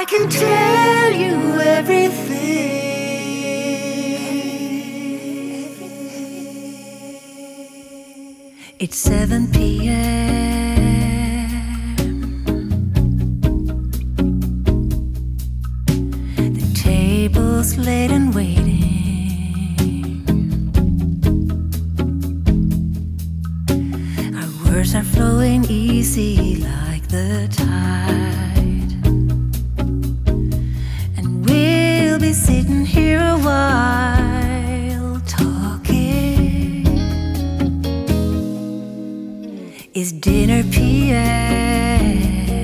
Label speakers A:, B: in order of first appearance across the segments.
A: I can tell you everything. It's 7 p.m. The table's laid and waiting. Our words are flowing easy like the tide, and we'll be sitting here a while talking. It's dinner p.m.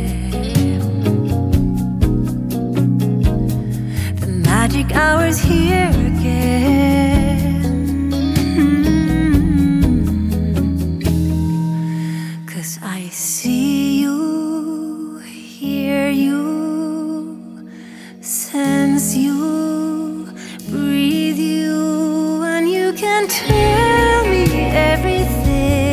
A: The magic hour's here again. 'Cause I see you, hear you, sense you, breathe you, and you can tell me everything.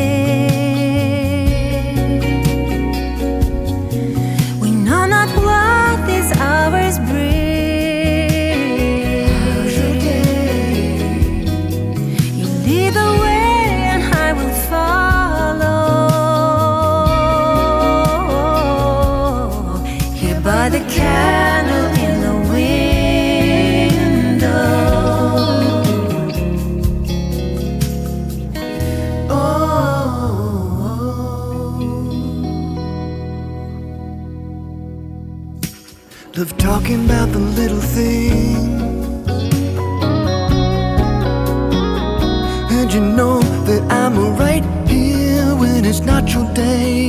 A: We know not what these hours bring. How's your day? You lead the way and I will follow. Here by the candle in the window.
B: Love talking about the little things, and you know that I'm right here when it's not your day.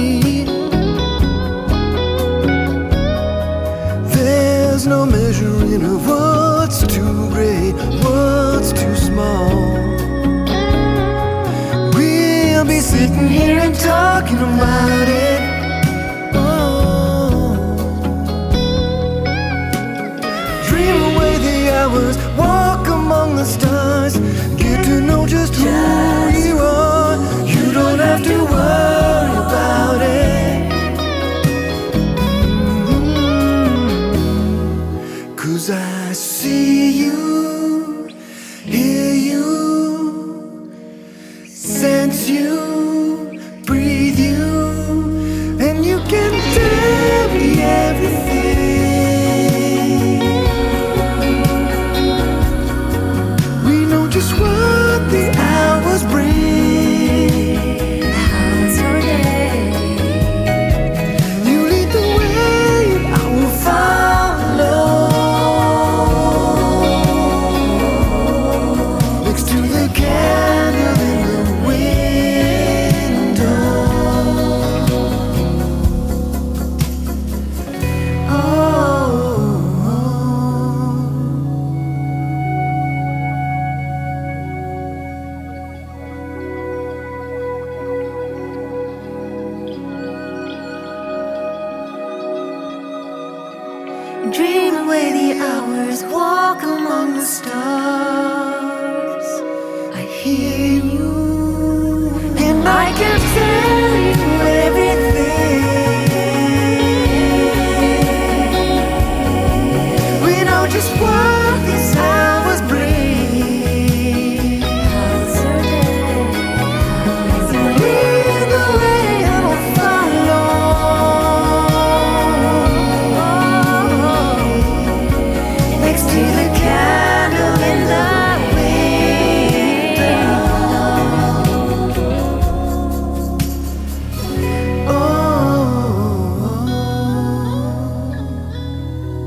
B: There's no measuring of what's too great, what's too small. We'll be sitting here and talking about it. Dream away the hours, walk among the stars, get to know just who you are. You don't have to worry about it. 'Cause I see you, hear you, sense you, breathe you, and you can tell me everything. We know just what the hours bring.
A: How's your day?
B: You lead the way and I will follow. Next to the candle in the window.
A: Dream away the hours, walk among the stars. I hear you, and I can tell you everything.
B: We know just what these hours bring.
A: How's your day?
B: Lead the way I will follow.
A: Next to the candle in the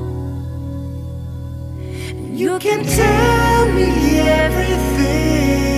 B: You can tell me everything.